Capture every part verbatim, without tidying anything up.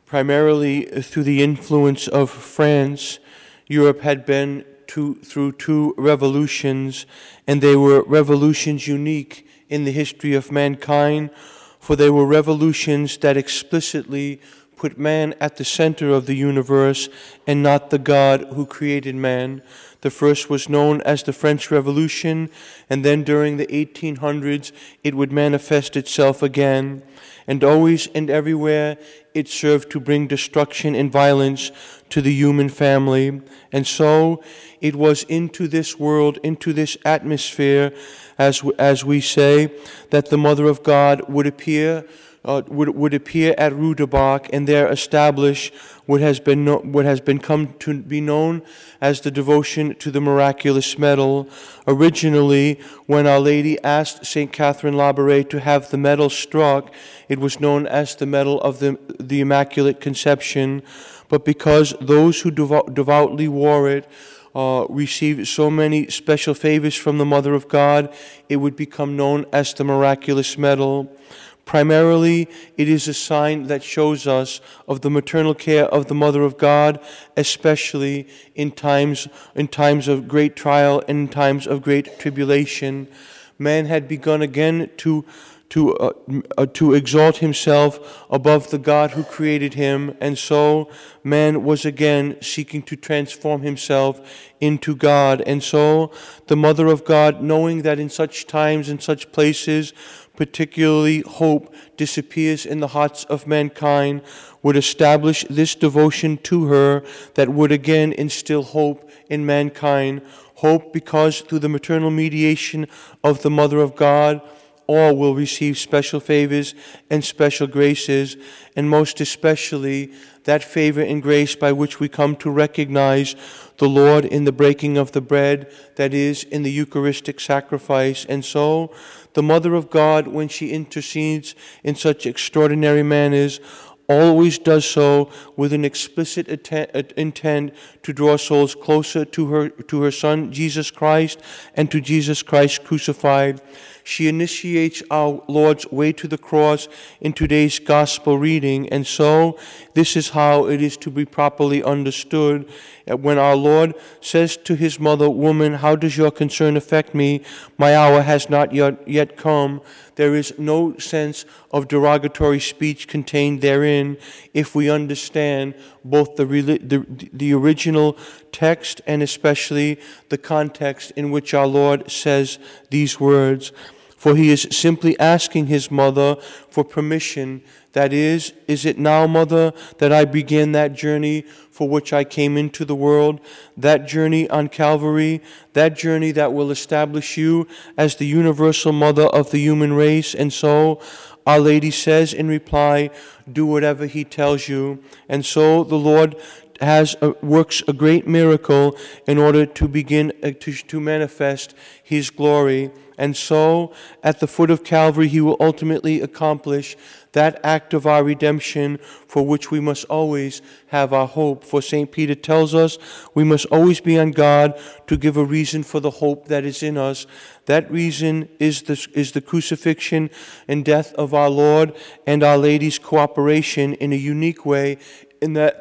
Primarily through the influence of France, Europe had been to, through two revolutions, and they were revolutions unique in the history of mankind, for they were revolutions that explicitly put man at the center of the universe and not the God who created man. The first was known as the French Revolution, and then during the eighteen hundreds it would manifest itself again. And always and everywhere it served to bring destruction and violence to the human family. And so it was into this world, into this atmosphere, as as we say, that the Mother of God would appear uh, would would appear at Ruderbach and there establish what has been no, what has been come to be known as the devotion to the miraculous medal. Originally, when Our Lady asked Saint Catherine Labouré to have the medal struck, it was known as the medal of the the Immaculate Conception. But because those who devo- devoutly wore it uh, received so many special favors from the Mother of God, it would become known as the miraculous medal. Primarily, it is a sign that shows us of the maternal care of the Mother of God, especially in times in times of great trial and in times of great tribulation. Man had begun again to to uh, uh, to exalt himself above the God who created him, and so man was again seeking to transform himself into God. And so the Mother of God, knowing that in such times, in such places, particularly hope disappears in the hearts of mankind, would establish this devotion to her that would again instill hope in mankind. Hope because through the maternal mediation of the Mother of God, all will receive special favors and special graces, and most especially that favor and grace by which we come to recognize the Lord in the breaking of the bread, that is, in the Eucharistic sacrifice. And so, the Mother of God, when she intercedes in such extraordinary manners, always does so with an explicit intent to draw souls closer to her, to her Son, Jesus Christ, and to Jesus Christ crucified. She initiates our Lord's way to the cross in today's gospel reading, and so this is how it is to be properly understood. When our Lord says to his mother, "Woman, how does your concern affect me? My hour has not yet, yet come," there is no sense of derogatory speech contained therein if we understand both the, the, the original text and especially the context in which our Lord says these words. For he is simply asking his mother for permission. That is, is it now, Mother, that I begin that journey for which I came into the world, that journey on Calvary, that journey that will establish you as the universal mother of the human race? And so Our Lady says in reply, do whatever he tells you. And so the Lord has a, works a great miracle in order to begin uh, to, to manifest his glory. And so, at the foot of Calvary, he will ultimately accomplish that act of our redemption for which we must always have our hope. For Saint Peter tells us we must always be on guard to give a reason for the hope that is in us. That reason is the, is the crucifixion and death of our Lord and Our Lady's cooperation in a unique way in that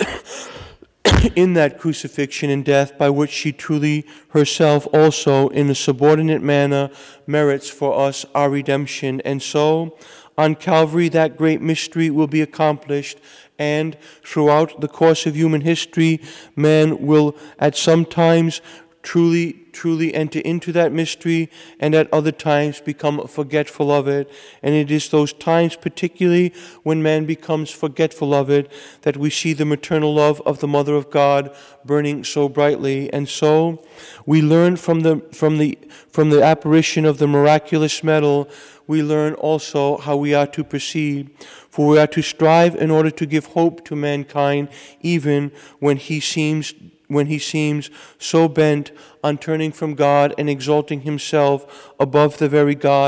in that crucifixion and death, by which she truly herself also in a subordinate manner merits for us our redemption. And so on Calvary that great mystery will be accomplished, and throughout the course of human history man will at some times truly, truly enter into that mystery, and at other times become forgetful of it. And it is those times, particularly when man becomes forgetful of it, that we see the maternal love of the Mother of God burning so brightly. And so we learn from the from the from the apparition of the miraculous medal, we learn also how we are to proceed. For we are to strive in order to give hope to mankind, even when he seems when he seems so bent on turning from God and exalting himself above the very God from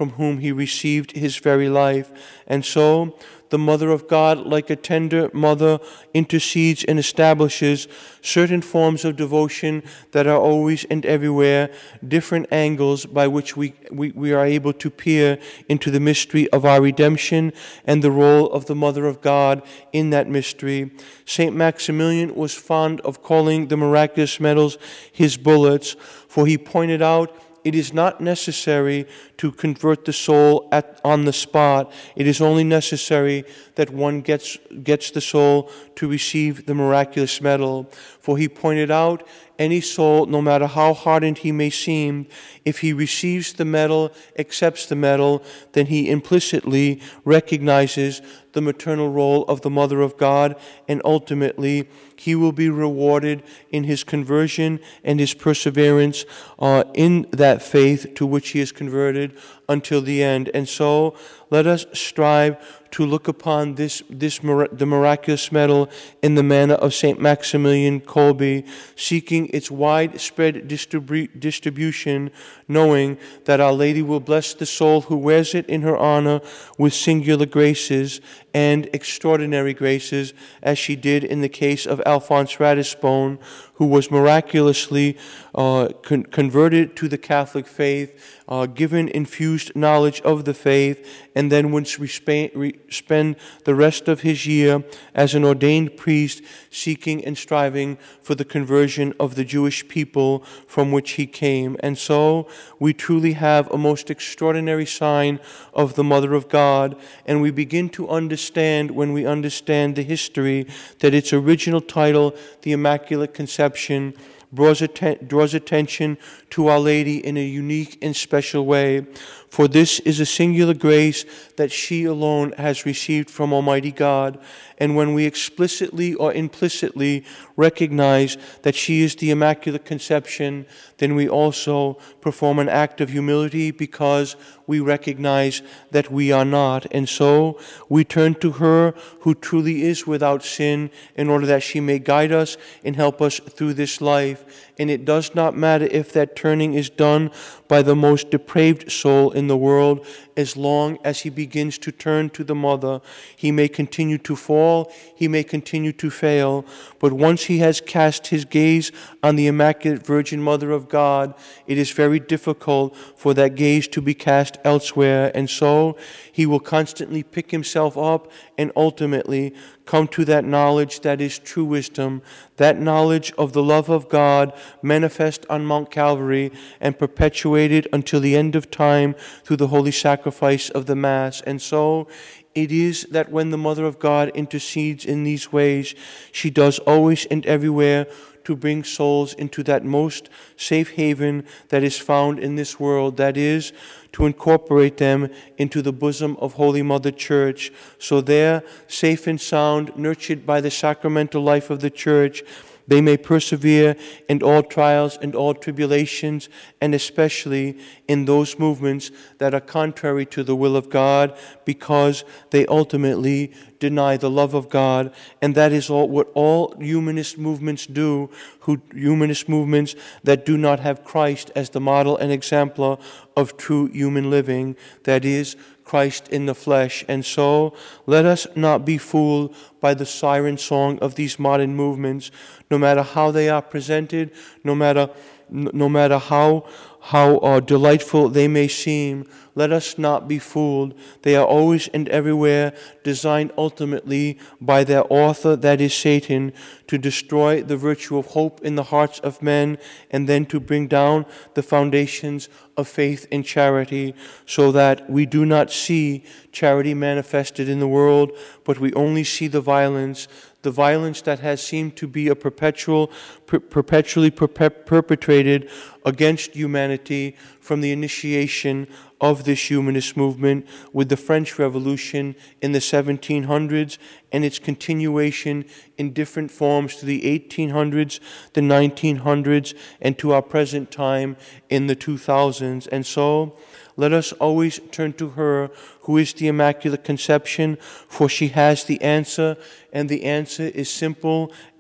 from whom he received his very life. And so, the Mother of God, like a tender mother, intercedes and establishes certain forms of devotion that are always and everywhere different angles by which we, we, we are able to peer into the mystery of our redemption and the role of the Mother of God in that mystery. Saint Maximilian was fond of calling the miraculous medals his bullets, for he pointed out it is not necessary to convert the soul at, on the spot. It is only necessary that one gets, gets the soul to receive the miraculous medal. For he pointed out, any soul, no matter how hardened he may seem, if he receives the medal, accepts the medal, then he implicitly recognizes the maternal role of the Mother of God, and ultimately he will be rewarded in his conversion and his perseverance uh, in that faith to which he is converted until the end. And so let us strive to look upon this, this the miraculous medal in the manner of Saint Maximilian Kolbe, seeking its widespread distribu- distribution, knowing that Our Lady will bless the soul who wears it in her honor with singular graces and extraordinary graces, as she did in the case of Alphonse Ratisbonne, who was miraculously uh, con- converted to the Catholic faith, uh, given infused knowledge of the faith, and then would resp- re- spend the rest of his year as an ordained priest, seeking and striving for the conversion of the Jewish people from which he came. And so we truly have a most extraordinary sign of the Mother of God, and we begin to understand, when we understand the history, that its original title, the Immaculate Conception, draws, atten- draws attention to Our Lady in a unique and special way. For this is a singular grace that she alone has received from Almighty God. And when we explicitly or implicitly recognize that she is the Immaculate Conception, then we also perform an act of humility, because we recognize that we are not. And so we turn to her who truly is without sin, in order that she may guide us and help us through this life. And it does not matter if that turning is done by the most depraved soul in the world, as long as he begins to turn to the Mother. He may continue to fall, he may continue to fail, but once he has cast his gaze on the Immaculate Virgin Mother of God, it is very difficult for that gaze to be cast elsewhere, and so he will constantly pick himself up and ultimately come to that knowledge that is true wisdom, that knowledge of the love of God manifest on Mount Calvary and perpetuated until the end of time through the holy sacrifice of the Mass. And so it is that when the Mother of God intercedes in these ways, she does always and everywhere to bring souls into that most safe haven that is found in this world, that is, to incorporate them into the bosom of Holy Mother Church, so there, safe and sound, nurtured by the sacramental life of the Church, they may persevere in all trials and all tribulations, and especially in those movements that are contrary to the will of God, because they ultimately deny the love of God. And that is all what all humanist movements do, who humanist movements that do not have Christ as the model and exemplar of true human living, that is, Christ in the flesh. And so let us not be fooled by the siren song of these modern movements, no matter how they are presented, no matter no matter how how uh, delightful they may seem. Let us not be fooled. They are always and everywhere designed ultimately by their author, that is Satan, to destroy the virtue of hope in the hearts of men, and then to bring down the foundations of faith and charity, so that we do not see charity manifested in the world, but we only see the violence, the violence that has seemed to be a perpetual, per- perpetually per- perpetrated against humanity from the initiation of this humanist movement with the French Revolution in the seventeen hundreds and its continuation in different forms to the eighteen hundreds, the nineteen hundreds, and to our present time in the two thousands. And so let us always turn to her who is the Immaculate Conception, for she has the answer, and the answer is simple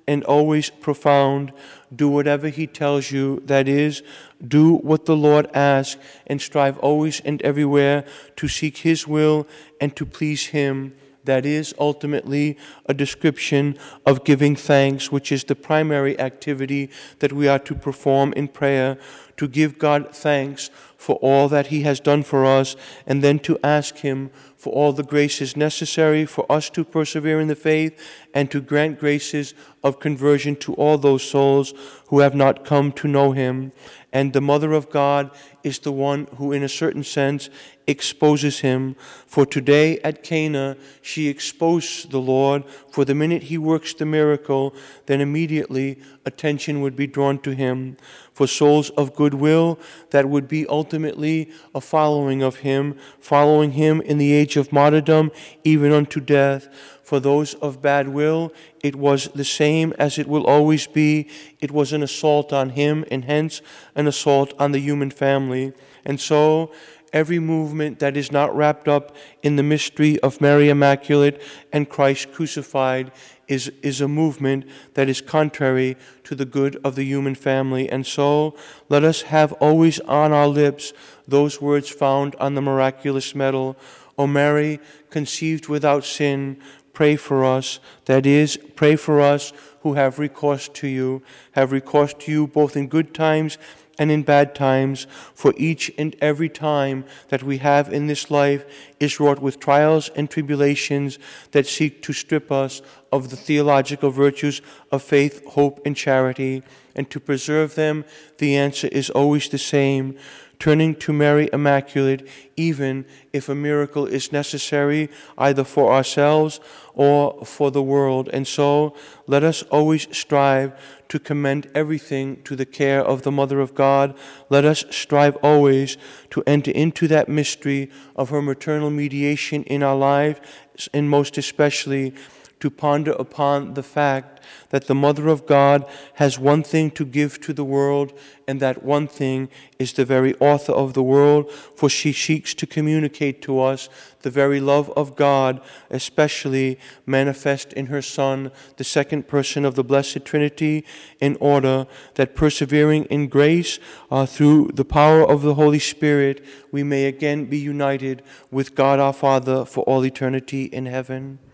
and always profound. Do whatever he tells you, that is, do what the Lord asks, and strive always and everywhere to seek his will and to please him. That is ultimately a description of giving thanks, which is the primary activity that we are to perform in prayer, to give God thanks for all that he has done for us, and then to ask him for all the graces necessary for us to persevere in the faith and to grant graces of conversion to all those souls who have not come to know him. And the Mother of God is the one who, in a certain sense, exposes him. For today at Cana, she exposed the Lord. For the minute he works the miracle, then immediately attention would be drawn to him. For souls of goodwill, that would be ultimately a following of him, following him in the age of martyrdom, even unto death. For those of bad will, it was the same as it will always be. It was an assault on him, and hence an assault on the human family. And so, every movement that is not wrapped up in the mystery of Mary Immaculate and Christ crucified is, is a movement that is contrary to the good of the human family. And so, let us have always on our lips those words found on the miraculous medal: O Mary, conceived without sin, pray for us. That is, pray for us who have recourse to you, have recourse to you both in good times and in bad times, for each and every time that we have in this life is wrought with trials and tribulations that seek to strip us of the theological virtues of faith, hope, and charity. And to preserve them, the answer is always the same: turning to Mary Immaculate, even if a miracle is necessary, either for ourselves or for the world. And so, let us always strive to commend everything to the care of the Mother of God. Let us strive always to enter into that mystery of her maternal mediation in our lives, and most especially to ponder upon the fact that the Mother of God has one thing to give to the world, and that one thing is the very author of the world, for she seeks to communicate to us the very love of God, especially manifest in her Son, the second person of the Blessed Trinity, in order that, persevering in grace uh, through the power of the Holy Spirit, we may again be united with God our Father for all eternity in heaven.